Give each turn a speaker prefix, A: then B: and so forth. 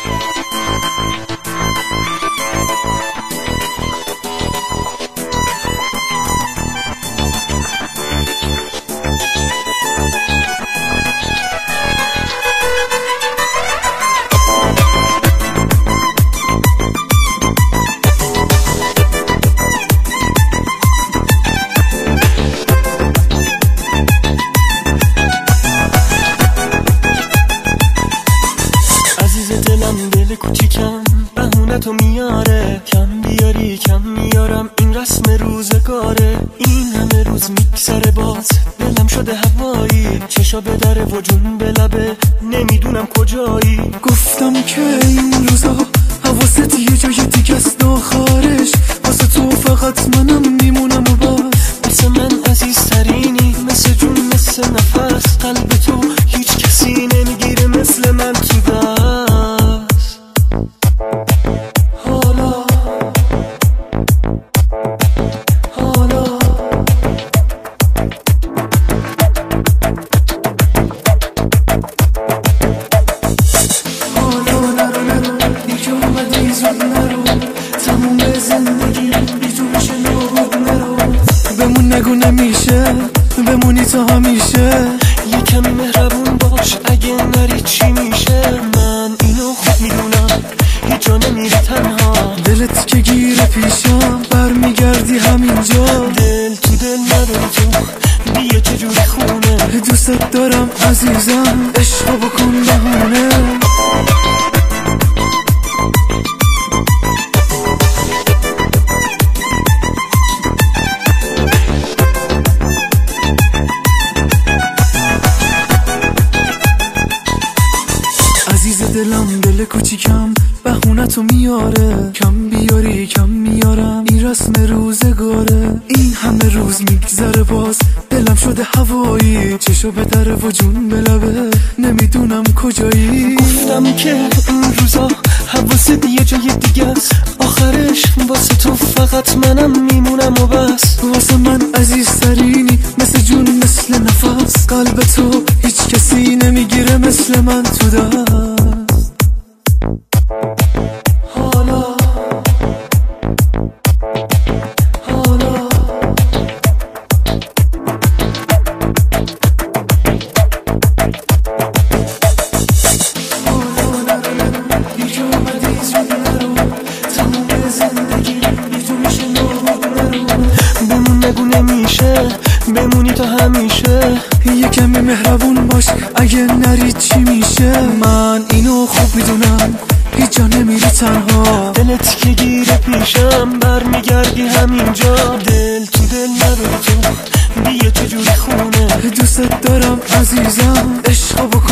A: دل کوچیکم بهونتو میاره، کم بیاری کم میارم، این رسم روزگاره. این همه روز میگذره باز دلم شده هوایی، چشا به دره و جون به لبه نمیدونم کجایی.
B: گفتم که این روزا حواست یه جای دیگه است آخرش، واسه تو فقط منم میمونم و بس.
A: واسه من عزیزترینی، مثل جون مثل نفس، قلب تو هیچ کسی نمیگیره مثل من تو دست.
B: بمون نگو نمیشه، بمونی تا همیشه.
A: یه کمی مهربون باش، اگه نری چی میشه؟ من اینو خوب میدونم، هیچ جا نمیری تنها.
B: دلت که گیره پیشم برمیگردی همینجا.
A: دل تو دل نداری تو، بیا چجوری خونه.
B: دوست دارم عزیزم، عشق بکن بهونه. عزیز دلم دل کوچیکم بهونتو میاره، کم بیاری کم میارم، این رسم روزگاره. این همه روز میگذره باز دلم شده هوایی، چشا به دره و جون به لبه نمیدونم کجایی.
A: گفتم که این روزا حواست یه جای دیگه است آخرش، واسه تو فقط منم میمونم و بس.
B: واسه من عزیزترینی، مثل جون مثل نفس، قلب تو هیچ کسی نمیگیره مثل من تو دست.
A: بمون نگو نمیشه، بمونی تا همیشه.
B: یه کمی مهربون باش، اگه نری چی میشه؟ من اینو خوب میدونم، هیچ جا نمیری تنها.
A: دلت که گیره پیشم برمیگردی همینجا. دل تو دل نداری تو، بیا چجوری خونه.
B: دوست دارم عزیزم، عشق بکن